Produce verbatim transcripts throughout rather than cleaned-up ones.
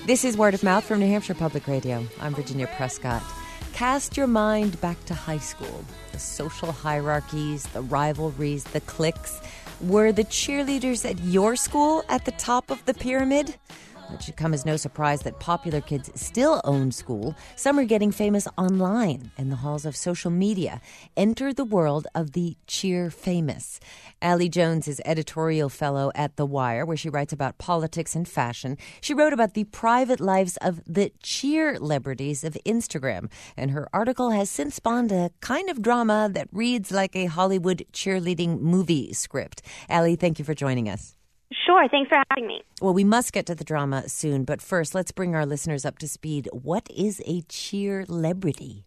This is Word of Mouth from New Hampshire Public Radio. I'm Virginia Prescott. Cast your mind back to high school. The social hierarchies, the rivalries, the cliques. Were the cheerleaders at your school at the top of the pyramid? It should come as no surprise that popular kids still own school. Some are getting famous online in the halls of social media. Enter the world of the cheer famous. Allie Jones is editorial fellow at The Wire, where she writes about politics and fashion. She wrote about the private lives of the cheer celebrities of Instagram, and her article has since spawned a kind of drama that reads like a Hollywood cheerleading movie script. Allie, thank you for joining us. Sure. Thanks for having me. Well, we must get to the drama soon, but first, let's bring our listeners up to speed. What is a cheer-lebrity?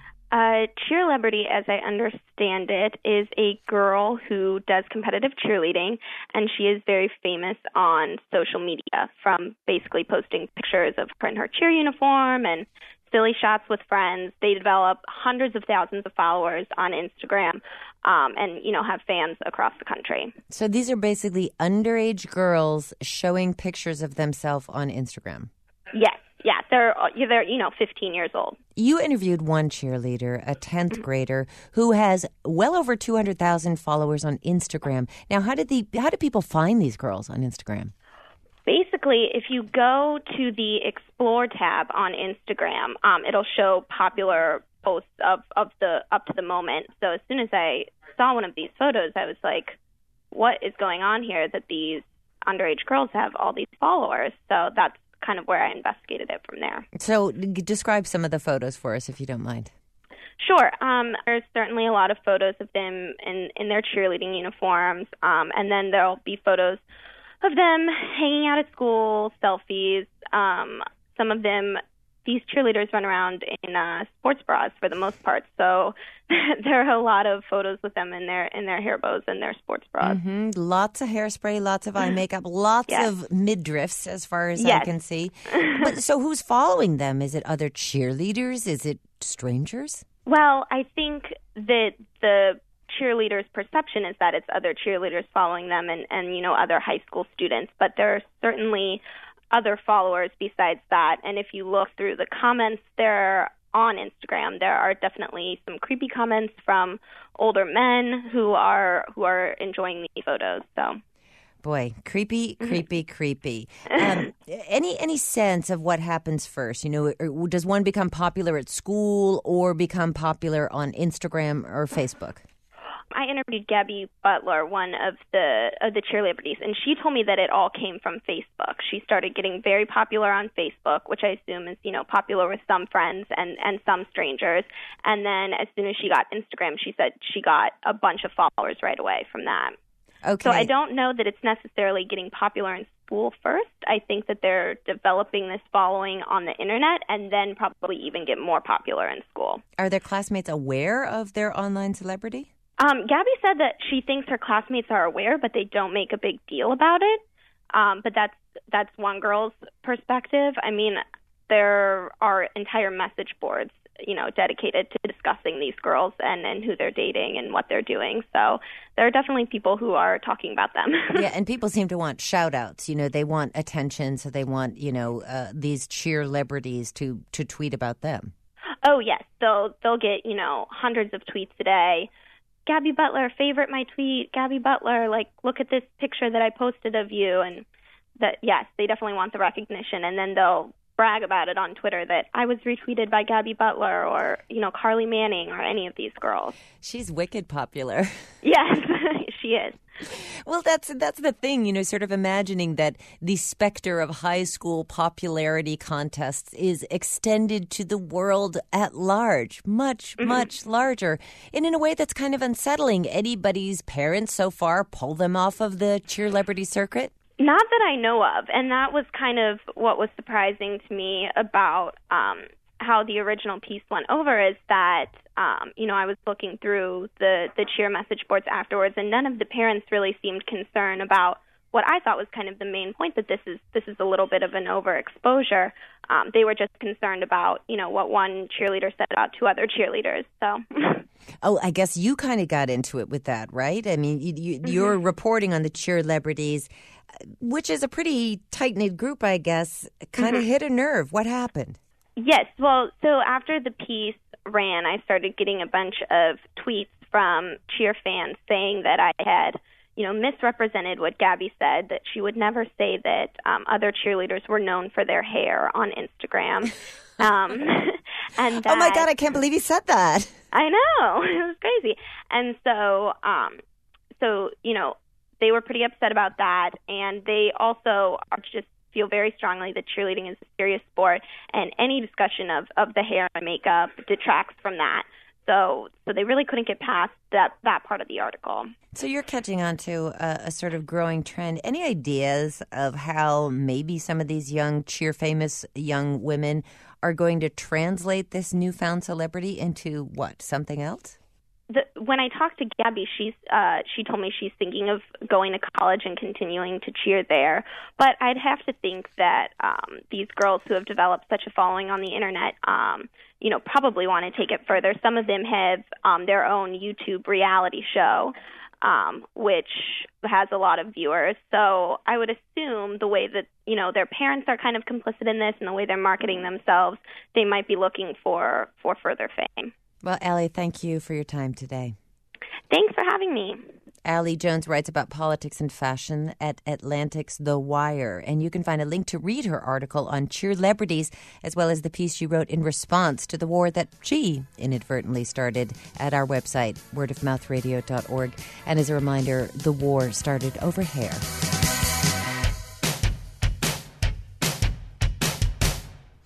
A cheer-lebrity, as I understand it, is a girl who does competitive cheerleading, and she is very famous on social media, from basically posting pictures of her in her cheer uniform and silly shots with friends. They develop hundreds of thousands of followers on Instagram um, and, you know, have fans across the country. So these are basically underage girls showing pictures of themselves on Instagram. Yes. Yeah, they're, they're, you know, fifteen years old. You interviewed one cheerleader, a tenth grader, who has well over two hundred thousand followers on Instagram. Now, how did the how do people find these girls on Instagram? Basically, if you go to the Explore tab on Instagram, um, it'll show popular posts of, of the up to the moment. So as soon as I saw one of these photos, I was like, what is going on here that these underage girls have all these followers? So that's kind of where I investigated it from there. So describe some of the photos for us, if you don't mind. Sure. Um, there's certainly a lot of photos of them in, in their cheerleading uniforms, um, and then there'll be photos of them hanging out at school, selfies. Um, some of them, these cheerleaders run around in uh, sports bras for the most part. So there are a lot of photos with them in their in their hair bows and their sports bras. Mm-hmm. Lots of hairspray, lots of eye makeup, lots yes. of midriffs as far as yes. I can see. But so who's following them? Is it other cheerleaders? Is it strangers? Well, I think that the cheerleaders' perception is that it's other cheerleaders following them and, and, you know, other high school students. But there are certainly other followers besides that. And if you look through the comments there on Instagram, there are definitely some creepy comments from older men who are who are enjoying these photos. So, boy, creepy, creepy, creepy. Um, any any sense of what happens first? You know, does one become popular at school or become popular on Instagram or Facebook? I interviewed Gabby Butler, one of the of the cheerleaders, and she told me that it all came from Facebook. She started getting very popular on Facebook, which I assume is, you know, popular with some friends and, and some strangers. And then as soon as she got Instagram, she said she got a bunch of followers right away from that. Okay. So I don't know that it's necessarily getting popular in school first. I think that they're developing this following on the internet and then probably even get more popular in school. Are their classmates aware of their online celebrity? Um, Gabby said that she thinks her classmates are aware, but they don't make a big deal about it. Um, but that's that's one girl's perspective. I mean, there are entire message boards, you know, dedicated to discussing these girls and, and who they're dating and what they're doing. So there are definitely people who are talking about them. Yeah, and people seem to want shout-outs. You know, they want attention, so they want, you know, uh, these cheer celebrities to, to tweet about them. Oh, yes. They'll, they'll get, you know, hundreds of tweets a day. Gabby Butler, favorite my tweet. Gabby Butler, like, look at this picture that I posted of you. And that, yes, they definitely want the recognition. And then they'll brag about it on Twitter that I was retweeted by Gabby Butler or, you know, Carly Manning or any of these girls. She's wicked popular. Yes, she is. Well, that's that's the thing, you know, sort of imagining that the specter of high school popularity contests is extended to the world at large, much, mm-hmm. much larger, and in a way that's kind of unsettling. Anybody's parents so far pull them off of the cheerlebrity circuit? Not that I know of, and that was kind of what was surprising to me about um, how the original piece went over is that, um, you know, I was looking through the, the cheer message boards afterwards, and none of the parents really seemed concerned about what I thought was kind of the main point, that this is this is a little bit of an overexposure. Um, they were just concerned about, you know, what one cheerleader said about two other cheerleaders. So, oh, I guess you kind of got into it with that, right? I mean, you, you, you're mm-hmm. reporting on the Cheerlebrities, which is a pretty tight-knit group, I guess, kind of mm-hmm. hit a nerve. What happened? Yes. Well, so after the piece ran, I started getting a bunch of tweets from cheer fans saying that I had, you know, misrepresented what Gabby said, that she would never say that um, other cheerleaders were known for their hair on Instagram. um, and that, oh, my God, I can't believe you said that. I know. It was crazy. And so, um, so you know, they were pretty upset about that, and they also are just feel very strongly that cheerleading is a serious sport, and any discussion of, of the hair and makeup detracts from that. So so they really couldn't get past that, that part of the article. So you're catching on to a, a sort of growing trend. Any ideas of how maybe some of these young, cheer-famous young women are going to translate this newfound celebrity into what, something else? The, when I talked to Gabby, she's uh, she told me she's thinking of going to college and continuing to cheer there. But I'd have to think that um, these girls who have developed such a following on the internet, um, you know, probably want to take it further. Some of them have um, their own YouTube reality show, um, which has a lot of viewers. So I would assume the way that, you know, their parents are kind of complicit in this and the way they're marketing themselves, they might be looking for, for further fame. Well, Allie, thank you for your time today. Thanks for having me. Allie Jones writes about politics and fashion at Atlantic's The Wire, and you can find a link to read her article on Cheerlebrities, as well as the piece she wrote in response to the war that she inadvertently started, at our website, word of mouth radio dot org. And as a reminder, the war started over hair.